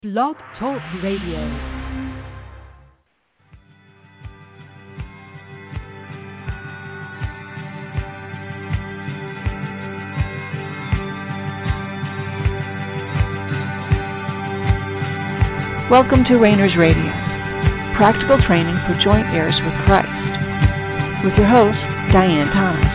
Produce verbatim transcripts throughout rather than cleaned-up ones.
Blog Talk Radio. Welcome to Rainers Radio, practical training for joint heirs with Christ, with your host, Diane Thomas.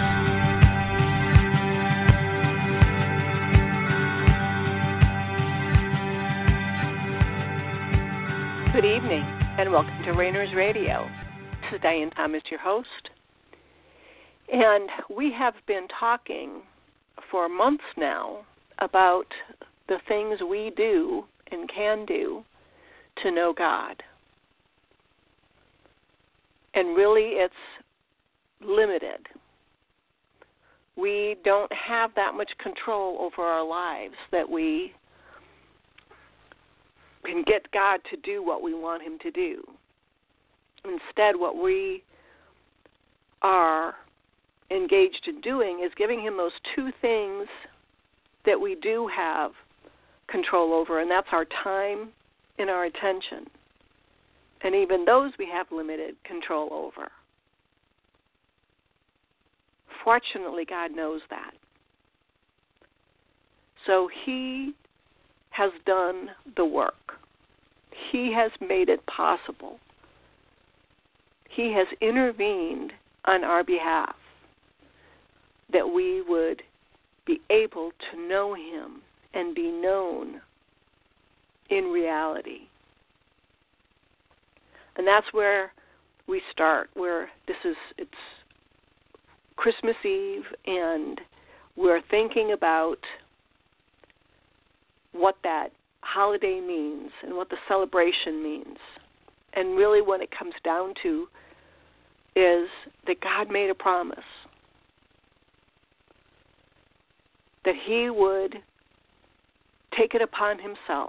Good evening, and welcome to Rainers Radio. This is Diane Thomas, your host, and we have been talking for months now about the things we do and can do to know God. And really, it's limited. We don't have that much control over our lives that we can get God to do what we want him to do. Instead, what we are engaged in doing is giving him those two things that we do have control over, and that's our time and our attention. And even those we have limited control over. Fortunately, God knows that. So he has done the work. He has made it possible. He has intervened on our behalf that we would be able to know him and be known in reality. And that's where we start, where this is, it's Christmas Eve, and we're thinking about what that holiday means and what the celebration means. And really what it comes down to is that God made a promise that he would take it upon himself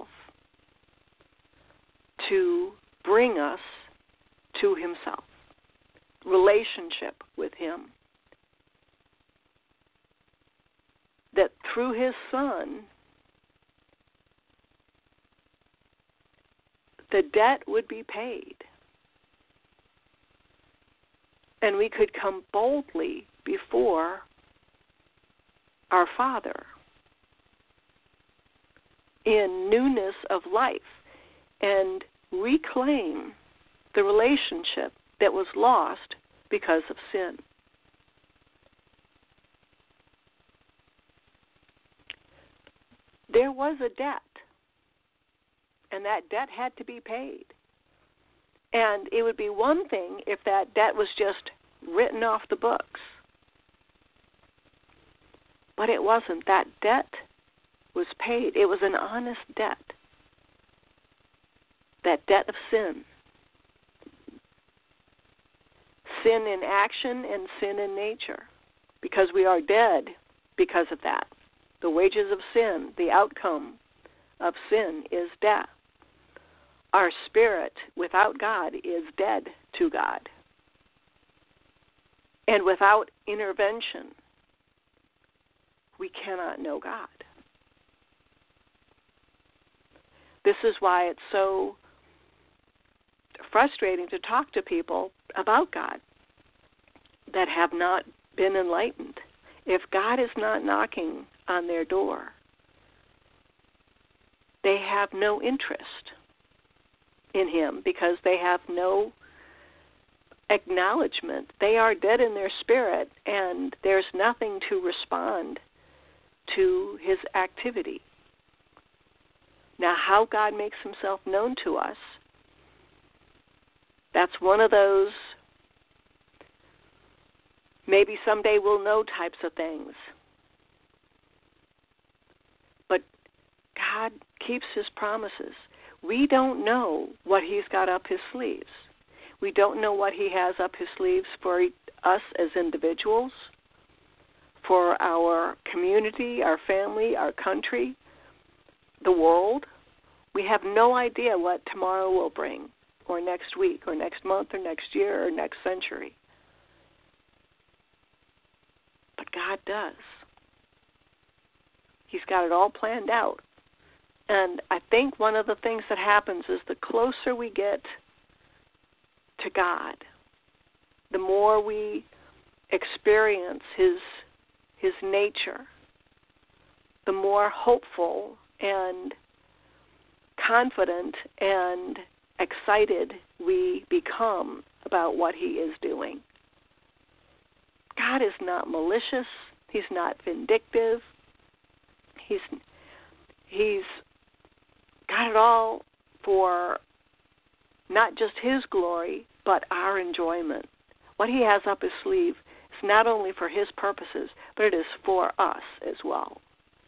to bring us to himself, relationship with him. That through his Son, the debt would be paid. And we could come boldly before our Father in newness of life and reclaim the relationship that was lost because of sin. There was a debt, and that debt had to be paid. And it would be one thing if that debt was just written off the books. But it wasn't. That debt was paid. It was an honest debt. That debt of sin. Sin in action and sin in nature. Because we are dead because of that. The wages of sin, the outcome of sin is death. Our spirit without God is dead to God. And without intervention, we cannot know God. This is why it's so frustrating to talk to people about God that have not been enlightened. If God is not knocking on their door, they have no interest in him because they have no acknowledgement. They are dead in their spirit, and there's nothing to respond to his activity. Now, how God makes himself known to us, that's one of those maybe someday we'll know types of things. But God keeps his promises. We don't know what he's got up his sleeves. We don't know what he has up his sleeves for us as individuals, for our community, our family, our country, the world. We have no idea what tomorrow will bring, or next week, or next month, or next year, or next century. But God does. He's got it all planned out. And I think one of the things that happens is the closer we get to God, the more we experience His His nature, the more hopeful and confident and excited we become about what He is doing. God is not malicious. He's not vindictive. He's He's got it all for not just His glory, but our enjoyment. What He has up His sleeve is not only for His purposes, but it is for us as well.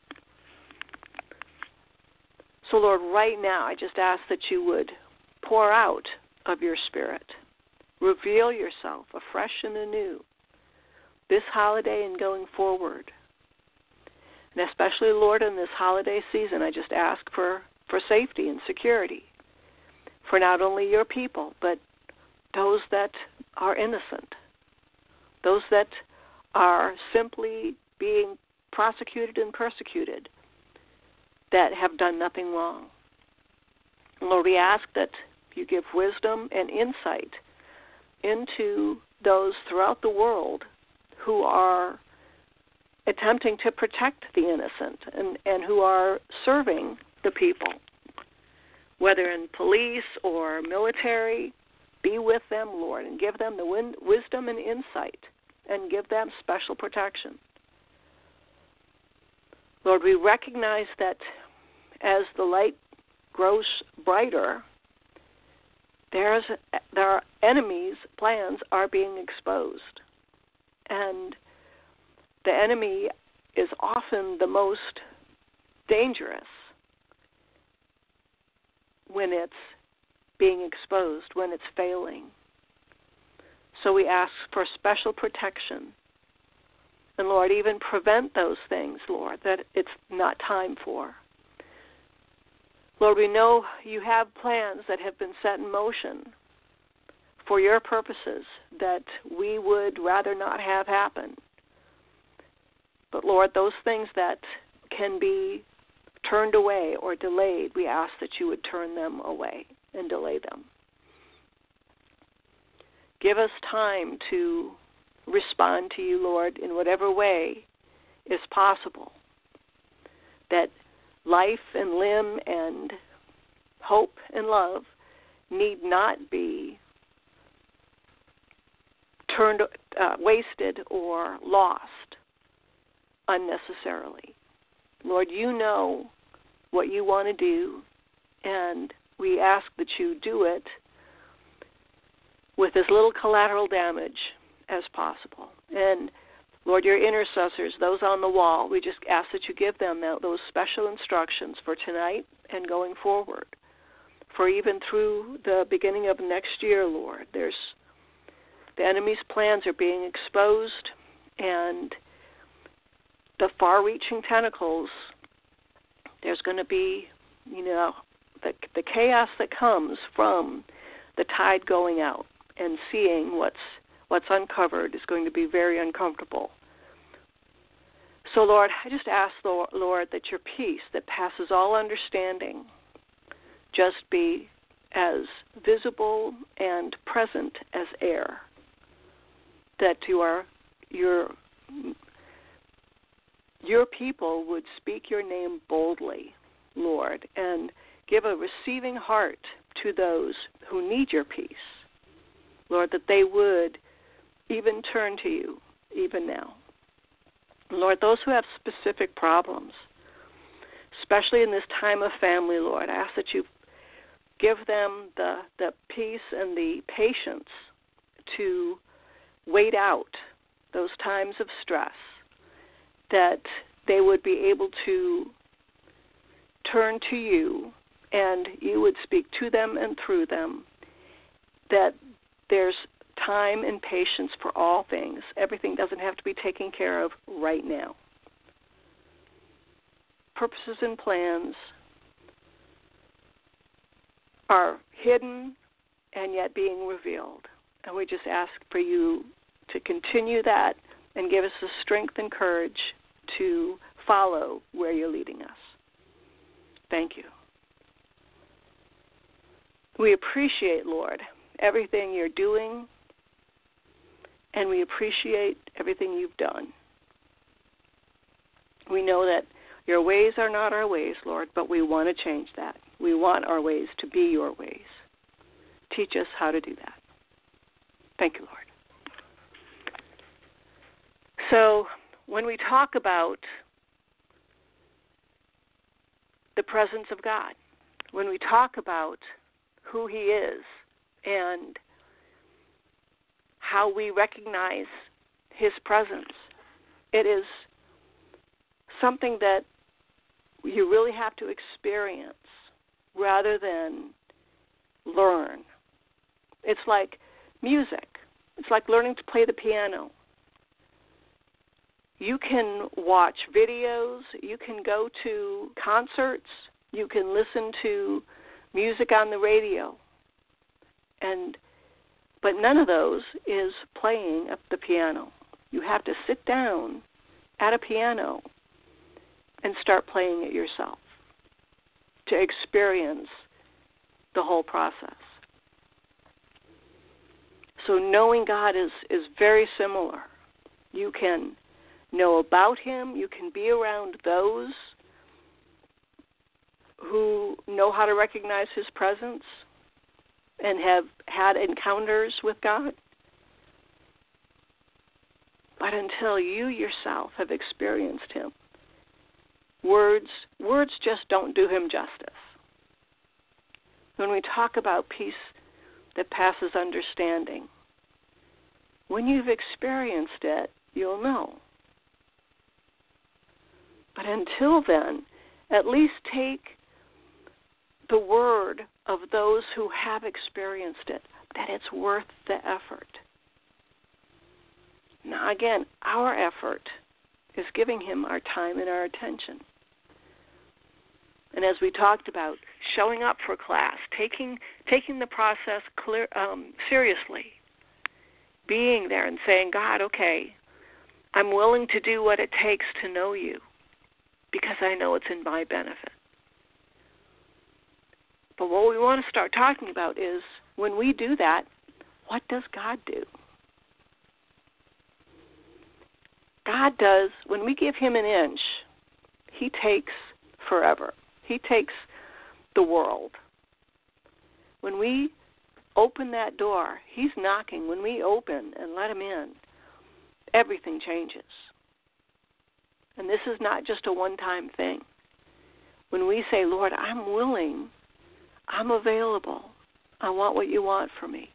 So, Lord, right now, I just ask that you would pour out of your Spirit. Reveal yourself afresh and anew this holiday and going forward. And especially, Lord, in this holiday season, I just ask for, for safety and security for not only your people, but those that are innocent, those that are simply being prosecuted and persecuted, that have done nothing wrong. Lord, we ask that you give wisdom and insight into those throughout the world who are attempting to protect the innocent and, and who are serving the people, whether in police or military. Be with them, Lord, and give them the win- wisdom and insight and give them special protection. Lord, we recognize that as the light grows brighter, there's, there are enemies' plans are being exposed. And the enemy is often the most dangerous when it's being exposed, when it's failing. So we ask for special protection. And, Lord, even prevent those things, Lord, that it's not time for. Lord, we know you have plans that have been set in motion for your purposes that we would rather not have happen. But, Lord, those things that can be turned away or delayed, we ask that you would turn them away and delay them. Give us time to respond to you, Lord, in whatever way is possible, that life and limb and hope and love need not be turned, uh, wasted or lost unnecessarily. Lord, you know what you want to do, and we ask that you do it with as little collateral damage as possible. And, Lord, your intercessors, those on the wall, we just ask that you give them those special instructions for tonight and going forward. For even through the beginning of next year, Lord, there's the enemy's plans are being exposed, and the far-reaching tentacles, there's going to be, you know, the, the chaos that comes from the tide going out and seeing what's what's uncovered is going to be very uncomfortable. So, Lord, I just ask, Lord, that your peace that passes all understanding just be as visible and present as air, that you are, your your people would speak your name boldly, Lord, and give a receiving heart to those who need your peace. Lord, that they would even turn to you, even now. Lord, those who have specific problems, especially in this time of family, Lord, I ask that you give them the, the peace and the patience to wait out those times of stress, that they would be able to turn to you and you would speak to them and through them, that there's time and patience for all things. Everything doesn't have to be taken care of right now. Purposes and plans are hidden and yet being revealed. And we just ask for you to continue that and give us the strength and courage to follow where you're leading us. Thank you. We appreciate, Lord, everything you're doing, and we appreciate everything you've done. We know that your ways are not our ways, Lord, but we want to change that. We want our ways to be your ways. Teach us how to do that. Thank you, Lord. So when we talk about the presence of God, when we talk about who he is and how we recognize his presence, it is something that you really have to experience rather than learn. It's like music. It's like learning to play the piano. You can watch videos, you can go to concerts, you can listen to music on the radio, and but none of those is playing at the piano. You have to sit down at a piano and start playing it yourself to experience the whole process. So knowing God is, is very similar. You can know about him. You can be around those who know how to recognize his presence and have had encounters with God. But until you yourself have experienced him, words words just don't do him justice. When we talk about peace that passes understanding, when you've experienced it, you'll know. But until then, at least take the word of those who have experienced it, that it's worth the effort. Now, again, our effort is giving him our time and our attention. And as we talked about, showing up for class, taking taking the process clear, um, seriously, being there and saying, God, okay, I'm willing to do what it takes to know you because I know it's in my benefit. But what we want to start talking about is when we do that, what does God do? God does, when we give him an inch, he takes forever. He takes the world. When we open that door, he's knocking. When we open and let him in, everything changes. And this is not just a one-time thing. When we say, Lord, I'm willing, I'm available, I want what you want for me,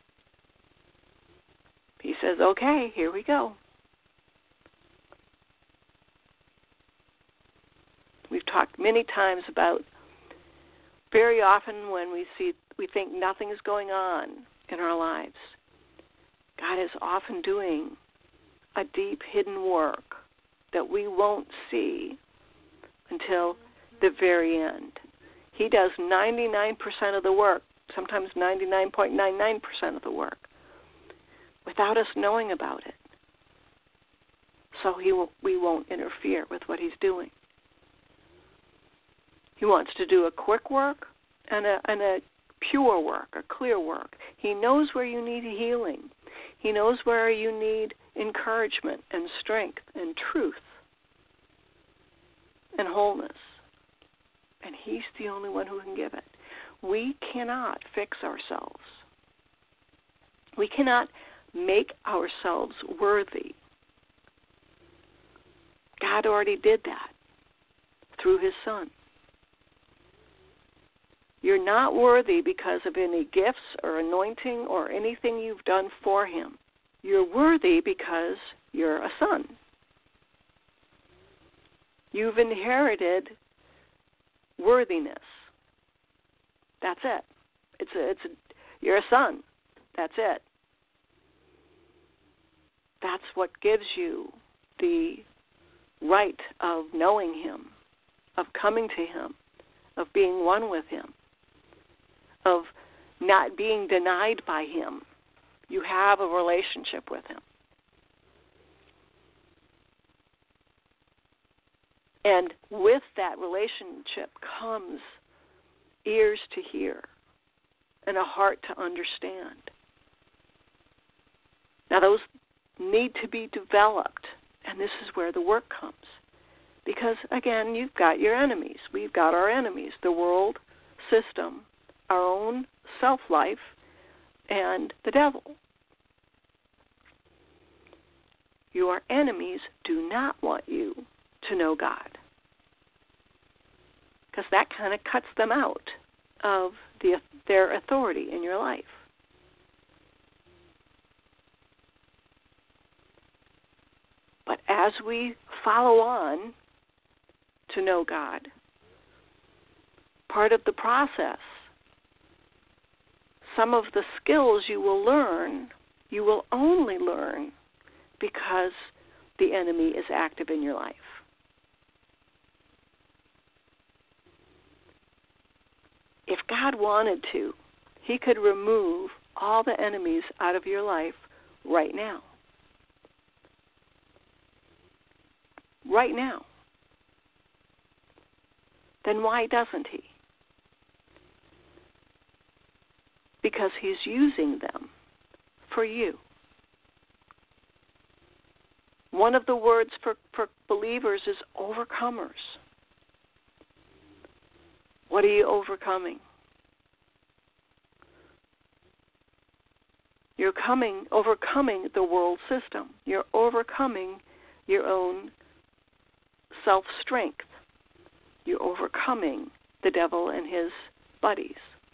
he says, okay, here we go. We've talked many times about very often when we see we think nothing is going on in our lives, God is often doing a deep hidden work that we won't see until the very end. He does ninety-nine percent of the work, sometimes ninety-nine point nine nine percent of the work, without us knowing about it. So he will, we won't interfere with what he's doing. He wants to do a quick work and a, and a pure work, a clear work. He knows where you need healing. He knows where you need encouragement and strength and truth and wholeness. And he's the only one who can give it. We cannot fix ourselves. We cannot make ourselves worthy. God already did that through his Son. You're not worthy because of any gifts or anointing or anything you've done for him. You're worthy because you're a son. You've inherited worthiness. That's it. It's a, it's a, you're a son. That's it. That's what gives you the right of knowing him, of coming to him, of being one with him, of not being denied by him. You have a relationship with him. And with that relationship comes ears to hear and a heart to understand. Now, those need to be developed, and this is where the work comes. Because, again, you've got your enemies. We've got our enemies, the world system, our own self-life, and the devil. Your enemies do not want you to know God, because that kind of cuts them out of the, their authority in your life. But as we follow on to know God, part of the process, some of the skills you will learn, you will only learn because the enemy is active in your life. If God wanted to, he could remove all the enemies out of your life right now. Right now. Then why doesn't he? Because he's using them for you. One of the words for, for believers is overcomers. What are you overcoming? You're coming, overcoming the world system. You're overcoming your own self-strength. You're overcoming the devil and his buddies.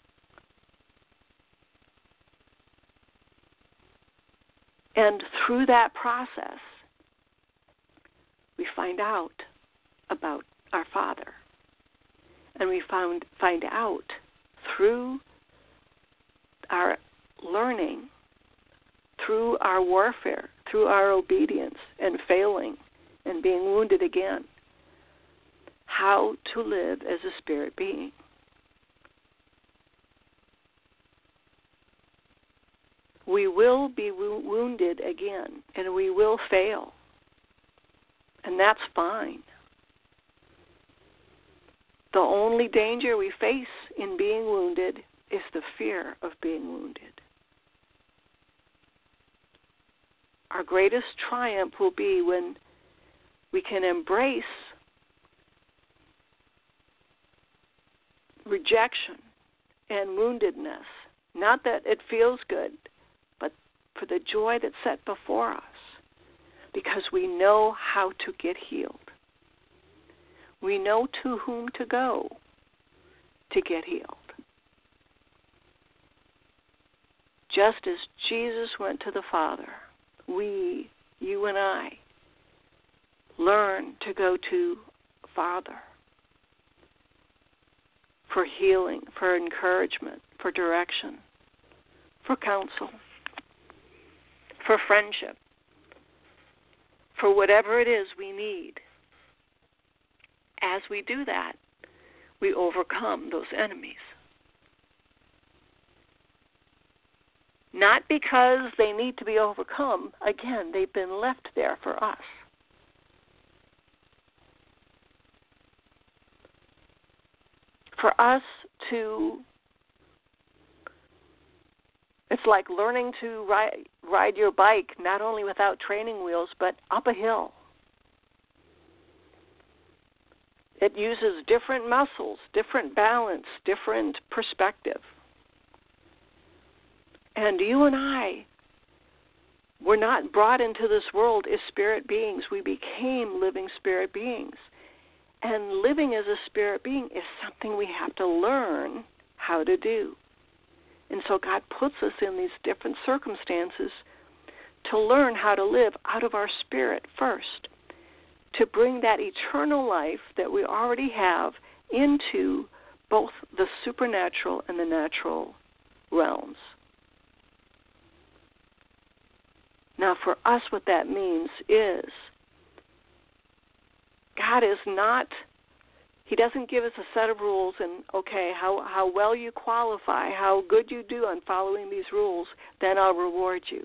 And through that process, we find out about our Father. And we found, find out through our learning, through our warfare, through our obedience and failing and being wounded again, how to live as a spirit being. We will be wo- wounded again, and we will fail. And that's fine. The only danger we face in being wounded is the fear of being wounded. Our greatest triumph will be when we can embrace rejection and woundedness. Not that it feels good, but for the joy that's set before us, because we know how to get healed. We know to whom to go to get healed. Just as Jesus went to the Father, we, you and I, learn to go to Father for healing, for encouragement, for direction, for counsel, for friendship, for whatever it is we need. As we do that, we overcome those enemies. Not because they need to be overcome. Again, they've been left there for us. For us to, it's like learning to ride, ride your bike, not only without training wheels, but up a hill. It uses different muscles, different balance, different perspective. And you and I were not brought into this world as spirit beings. We became living spirit beings. And living as a spirit being is something we have to learn how to do. And so God puts us in these different circumstances to learn how to live out of our spirit first, to bring that eternal life that we already have into both the supernatural and the natural realms. Now, for us, what that means is God is not, he doesn't give us a set of rules and, okay, how, how well you qualify, how good you do on following these rules, then I'll reward you.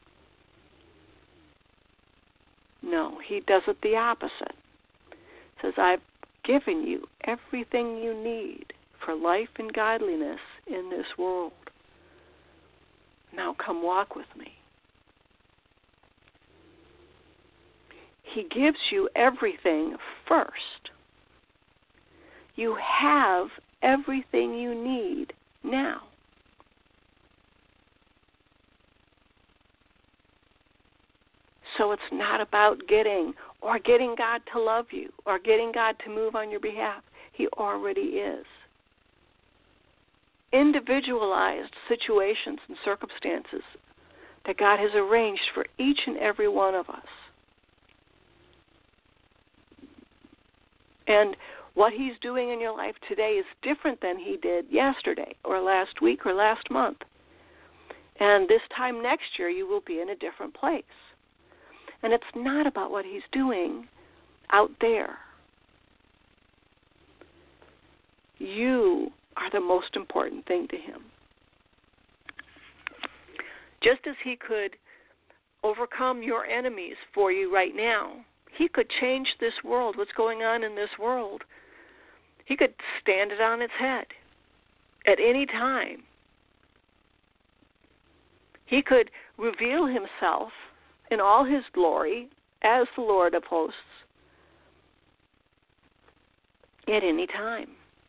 No, he does it the opposite. He says, I've given you everything you need for life and godliness in this world. Now come walk with me. He gives you everything first. You have everything you need now. So it's not about getting or getting God to love you or getting God to move on your behalf. He already is. Individualized situations and circumstances that God has arranged for each and every one of us. And what He's doing in your life today is different than He did yesterday or last week or last month. And this time next year, you will be in a different place. And it's not about what He's doing out there. You are the most important thing to Him. Just as He could overcome your enemies for you right now, He could change this world, what's going on in this world. He could stand it on its head at any time. He could reveal Himself in all His glory as the Lord of hosts at any time.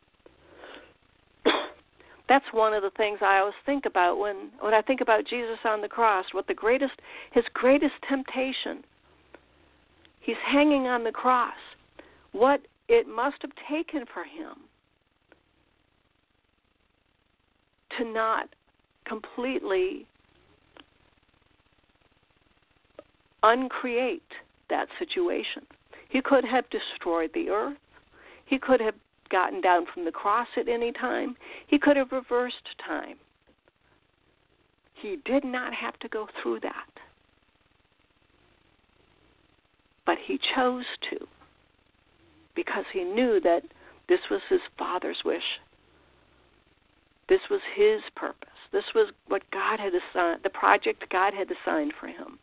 That's one of the things I always think about when, when I think about Jesus on the cross, what the greatest, His greatest temptation. He's hanging on the cross. What it must have taken for Him to not completely uncreate that situation. He could have destroyed the earth. He could have gotten down from the cross at any time. He could have reversed time. He did not have to go through that. But He chose to, because He knew that this was His Father's wish. This was His purpose. This was what God had assigned, the project God had assigned for Him.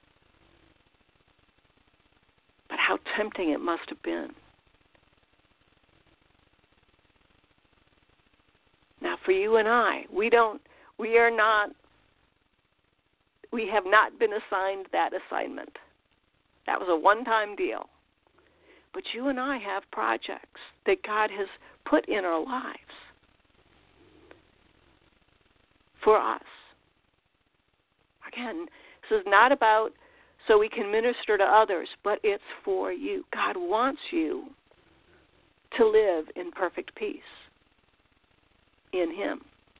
But how tempting it must have been. Now, for you and I, we don't, we are not, we have not been assigned that assignment. That was a one-time deal. But you and I have projects that God has put in our lives for us. Again, this is not about so we can minister to others, but it's for you. God wants you to live in perfect peace in Him.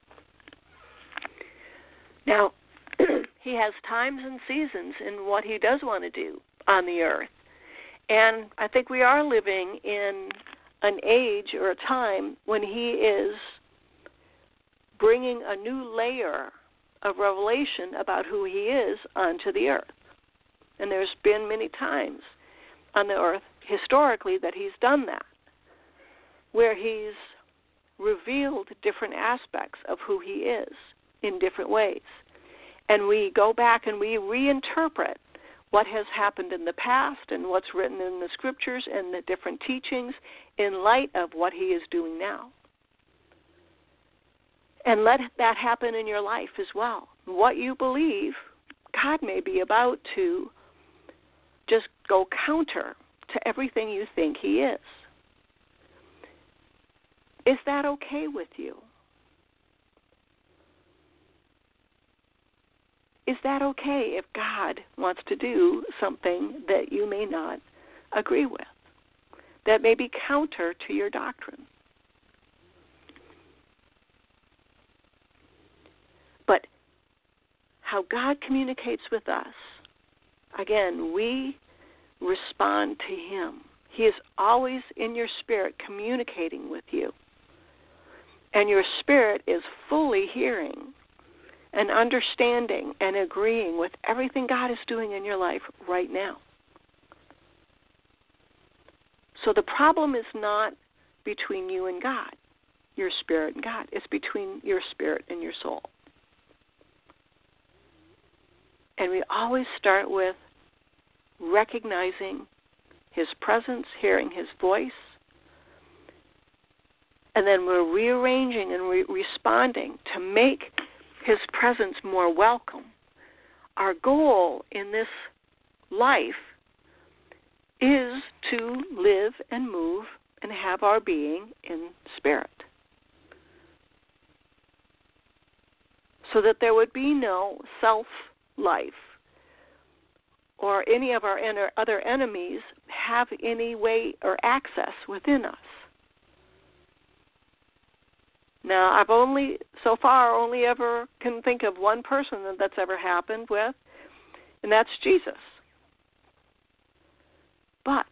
Now, He has times and seasons in what He does want to do on the earth. And I think we are living in an age or a time when He is bringing a new layer of revelation about who He is onto the earth. And there's been many times on the earth historically that He's done that, where He's revealed different aspects of who He is in different ways. And we go back and we reinterpret what has happened in the past and what's written in the Scriptures and the different teachings in light of what He is doing now. And let that happen in your life as well. What you believe, God may be about to just go counter to everything you think He is. Is that okay with you? Is that okay if God wants to do something that you may not agree with, that may be counter to your doctrine? But how God communicates with us, again, we respond to Him. He is always in your spirit communicating with you. And your spirit is fully hearing and understanding and agreeing with everything God is doing in your life right now. So the problem is not between you and God, your spirit and God. It's between your spirit and your soul. And we always start with recognizing His presence, hearing His voice, and then we're rearranging and re- responding to make his presence more welcome. Our goal in this life is to live and move and have our being in spirit, so that there would be no self-life or any of our other enemies have any way or access within us. Now, I've only, so far, only ever can think of one person that that's ever happened with, and that's Jesus. But,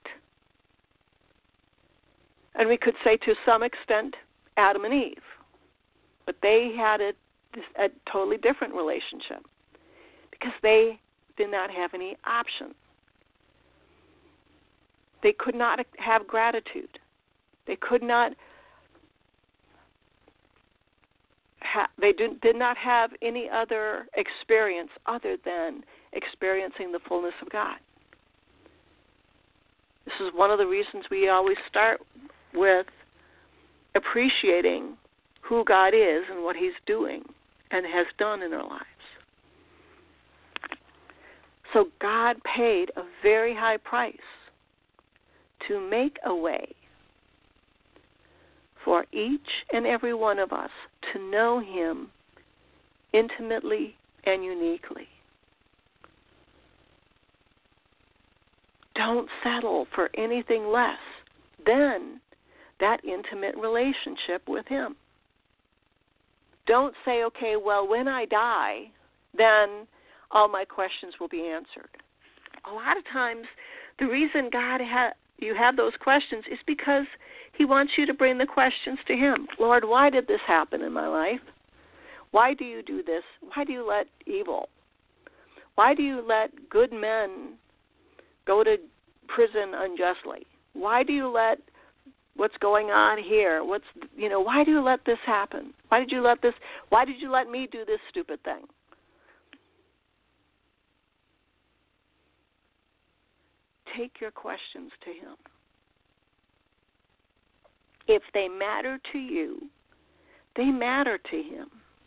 and we could say to some extent, Adam and Eve, but they had a, a totally different relationship because they did not have any option. They could not have gratitude. They could not ha- they did, did not have any other experience other than experiencing the fullness of God. This is one of the reasons we always start with appreciating who God is and what he's doing and has done in our lives. So God paid a very high price to make a way for each and every one of us to know him intimately and uniquely. Don't settle for anything less than that intimate relationship with him. Don't say, okay, well, when I die, then all my questions will be answered. A lot of times, the reason God ha- you have those questions is because he wants you to bring the questions to him. Lord, why did this happen in my life? Why do you do this? Why do you let evil? Why do you let good men go to prison unjustly? Why do you let what's going on here? What's, you know, why do you let this happen? Why did you let this, why did you let me do this stupid thing? Take your questions to him. If they matter to you, they matter to him.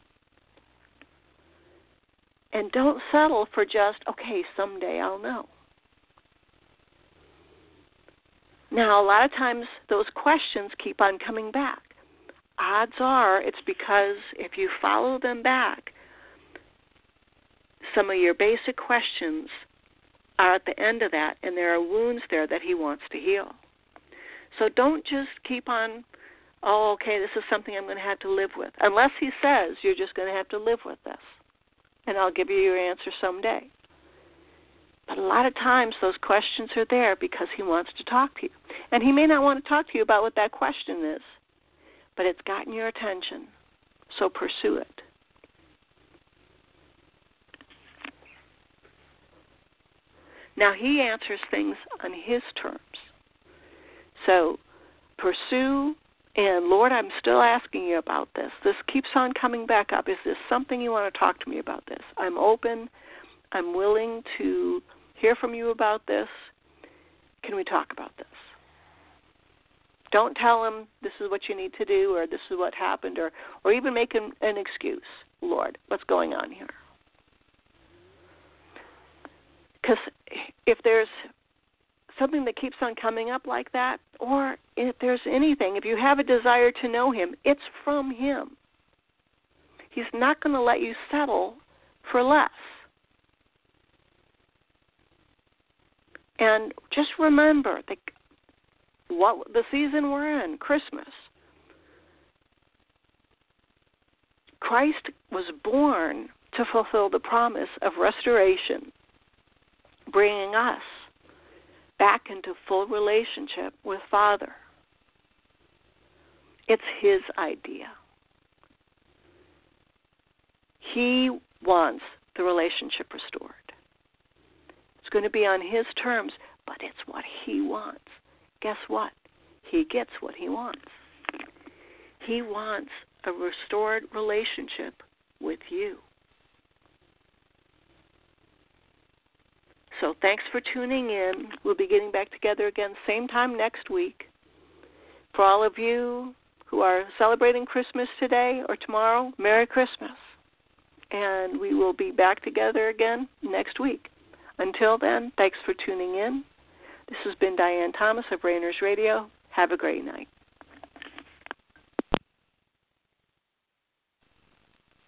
And don't settle for just, okay, someday I'll know. Now, a lot of times those questions keep on coming back. Odds are it's because if you follow them back, some of your basic questions are at the end of that, and there are wounds there that he wants to heal. So don't just keep on, oh, okay, this is something I'm going to have to live with. Unless he says you're just going to have to live with this, and I'll give you your answer someday. But a lot of times those questions are there because he wants to talk to you. And he may not want to talk to you about what that question is, but it's gotten your attention, so pursue it. Now, he answers things on his terms. So pursue, and Lord, I'm still asking you about this. This keeps on coming back up. Is this something you want to talk to me about this? I'm open. I'm willing to hear from you about this. Can we talk about this? Don't tell him this is what you need to do or this is what happened or, or even make an, an excuse. Lord, what's going on here? Because if there's something that keeps on coming up like that, or if there's anything, if you have a desire to know him, it's from him. He's not going to let you settle for less. And just remember the, what the season we're in, Christmas. Christ was born to fulfill the promise of restoration, bringing us back into full relationship with Father. It's his idea. He wants the relationship restored. It's going to be on his terms, but it's what he wants. Guess what? He gets what he wants. He wants a restored relationship with you. So thanks for tuning in. We'll be getting back together again same time next week. For all of you who are celebrating Christmas today or tomorrow, Merry Christmas. and we will be back together again next week. Until then, thanks for tuning in. This has been Diane Thomas of Rainers Radio. Have a great night.